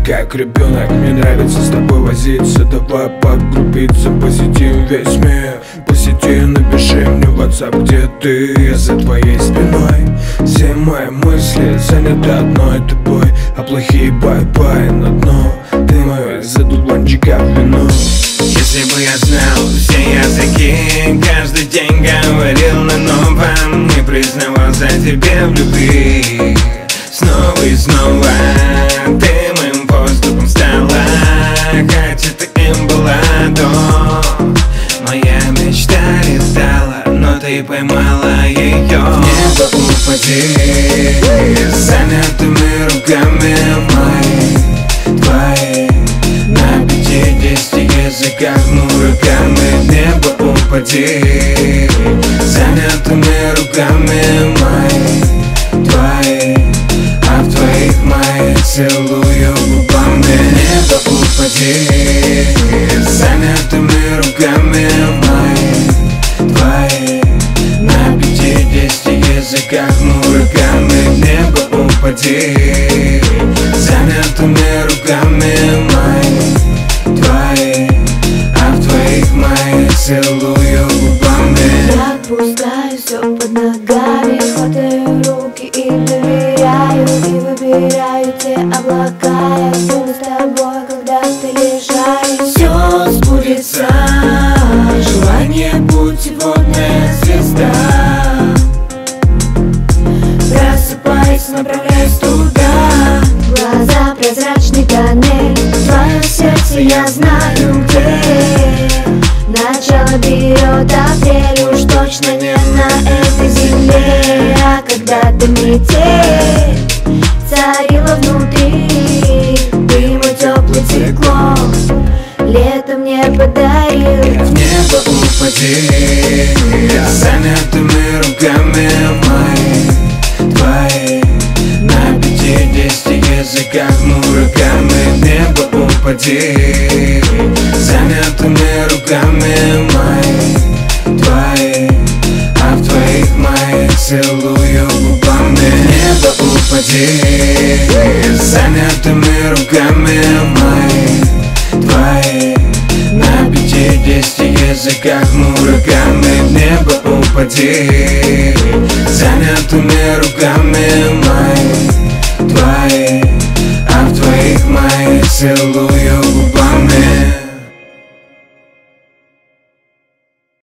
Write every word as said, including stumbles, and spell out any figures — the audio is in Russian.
как ребенок, мне нравится с тобой возиться. Давай подгруппиться, посетим весь мир. По сети напиши мне в WhatsApp, где ты, я за твоей спиной. Все мои мысли заняты одной тобой, а плохие бай-бай на дно. Ты мой задуванчика в вино. Если бы я знал все языки, каждый день говорил на новом, не признавался тебе в любви. Снова и снова ты моим воздухом стала, хотя ты им была до. Моя мечта летала, но ты поймала ее. В небо упади, занятыми руками мои, твои, на пятидесяти языках мураками. В небо упади, занятыми руками мои, твои, а в твоих моих целую губами. В небо упади, занятыми руками мои, твои, на пятидесяти языках мураками. В небо упади, занятыми руками мои, твои, а в твоих моих целую губами. Я отпускаю все под ногами, хватаю руки и доверяю, и выбираю те облака. Я буду с тобой, когда ты лежишь. Все сбудется, желание путеводная звезда. Просыпаюсь, направляюсь туда. Глаза прозрачный тоннель, твое сердце я знаю где. Начало берет апрель, уж точно не на этой земле. А когда-то метель царила внутри, ты мой теплый циклон лето мне подарил. В небо упади, занятыми руками мои, твои, на пятидесяти языках мураками. В небо упади, занятыми руками мои, твои, а в твоих моих целую губами. В небо упади, занятыми руками мои, твои, на пятидесяти языках мураками. В небо упади, занятыми руками мои, твои, а в твоих моих целую